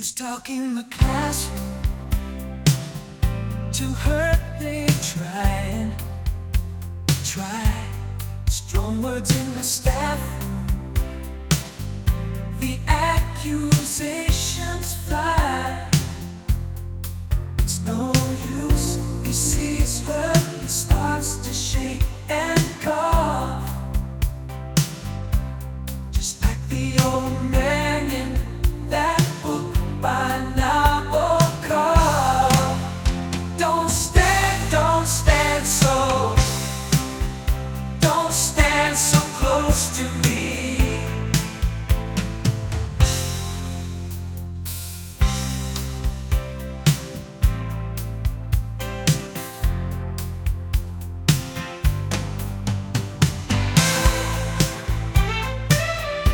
Who's talking the class? To hurt they try. Strong words in the staff. The accusation